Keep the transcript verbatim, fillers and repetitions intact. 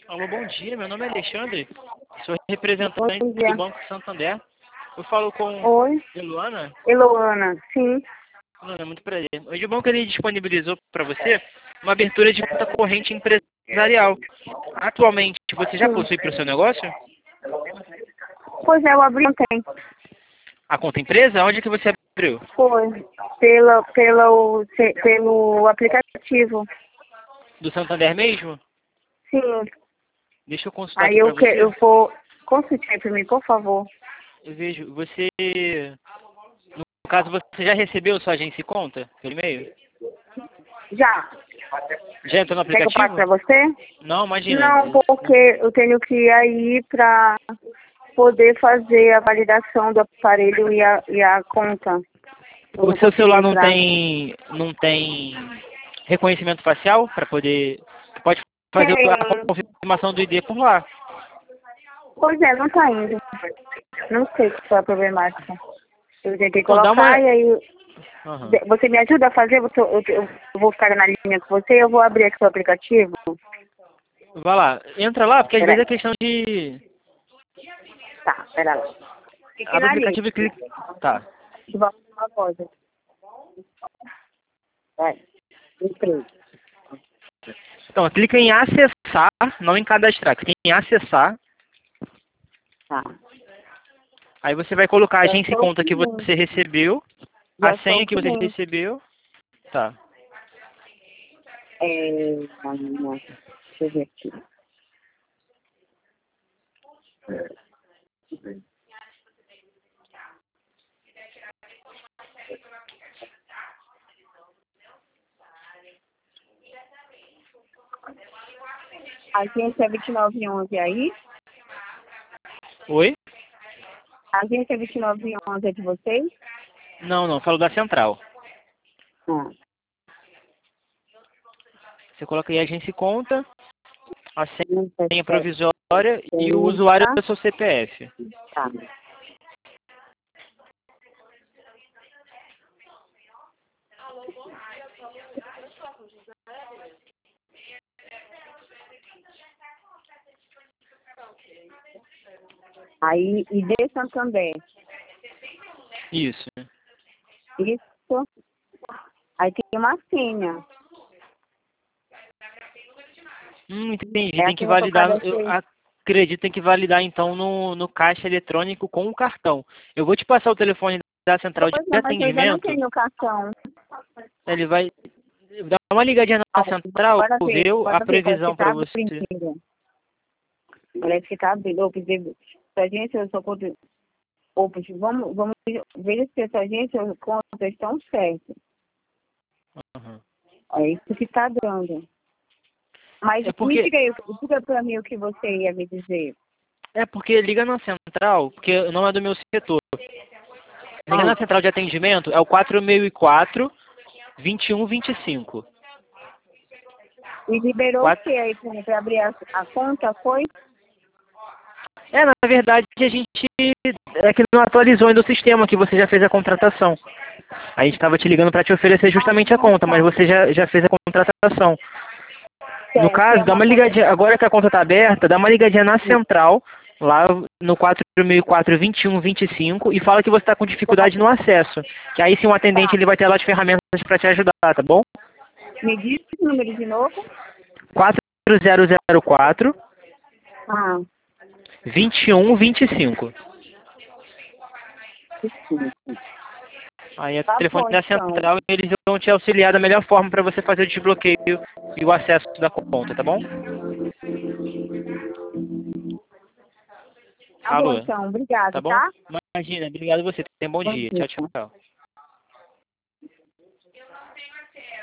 Alô, bom dia. Meu nome é Alexandre. Sou Bom representante dia. do Banco Santander. Eu falo com Oi, Eluana. Eloana, sim. Eluana, muito prazer. Hoje o banco ele disponibilizou para você uma abertura de conta corrente empresarial. Atualmente, você já Sim. possui para o seu negócio? Pois é, eu abri ontem. A conta empresa? Onde que você abriu? Foi. Pela, pelo, se- pelo aplicativo. Do Santander mesmo? Sim. Deixa eu consultar Aí aqui para eu, que, você. eu vou. Consulte para mim, por favor. Eu vejo, você... No caso, você já recebeu sua agência e conta pelo e-mail? Já. Já entrou no Quer que eu passe aplicativo? para você? Não, imagina. Não, porque eu tenho que ir aí para poder fazer a validação do aparelho e a, e a conta. Eu O não seu consigo celular não entrar. tem, não tem reconhecimento facial para poder... Pode fazer Tem. a confirmação do I D por lá. Pois é, não tá indo. Não sei qual é a problemática. Eu tentei Bom, dá colocar uma... e aí Aham. você me ajuda a fazer? Eu, tô- eu, eu vou ficar na linha com você, eu vou abrir aqui o aplicativo. Vai lá. Entra lá, porque às vezes Peraí. é questão de... Tá, pera lá. Fique Abre o na linha. aplicativo e clica... Tá. De volta uma coisa. Vai. Entrei. Então, clica em acessar, não em cadastrar. Clica em acessar. Tá. Aí você vai colocar a Já agência e estou conta que seguindo. você recebeu. Já A estou senha que você seguindo. recebeu. Tá. É... Deixa eu ver aqui. A agência é vinte e nove onze aí? Oi? A agência é vinte e nove onze é de vocês? Não, não. Falo da central. Ah. Você coloca aí agência e conta. A senha trinta, provisória e o usuário do seu C P F. tá. Aí, I D Santander. Isso. Isso. Aí tem uma senha. Hum, entendi. É a Tem que senha que eu validar. Eu cadastrei. acredito que tem que validar então no, no caixa eletrônico com o cartão. Eu vou te passar o telefone da central de Pois não, mas eu já não atendimento. tenho cartão. Ele vai dar uma ligadinha na central, Bora ver, ver a bora ver, parece que previsão tá para você. abrindo. Parece que tá abrindo. Ô, porque essa agência, eu só conto... Ô, porque vamos, vamos ver se essa agência, as contas estão certas. Uhum. É isso que tá dando. Mas É me porque diga aí, diga pra mim o que você ia me dizer. é porque liga na central, porque não é do meu setor. Liga Ah, na central de atendimento, é o quatro seis quatro, vinte e um vinte e cinco. e liberou o Quatro... que aí pra, pra abrir a, a conta, foi? É, na verdade, a gente é que não atualizou ainda o sistema que você já fez a contratação. A gente estava te ligando para te oferecer justamente a Ah, conta, mas tá. você já, já fez a contratação. No É, que é caso, dá uma uma conta. ligadinha, agora que a conta está aberta, dá uma ligadinha na central, lá no quatro seis quatro, vinte e um vinte e cinco, e fala que você está com dificuldade no acesso. Que aí sim o atendente Tá. ele vai ter lá as ferramentas para te ajudar, tá bom? Me diz o número de novo. quatro zero zero quatro, Ah, vinte e um vinte e cinco. sim. Aí é o Tá telefone bom, da então. central e eles vão te auxiliar da melhor forma para você fazer o desbloqueio e o acesso da conta, tá bom? Tá bom, Alô, então. tá Obrigado, bom? tá? Imagina, obrigado a você. Tenha um bom Bom dia. Tchau, dia. tchau.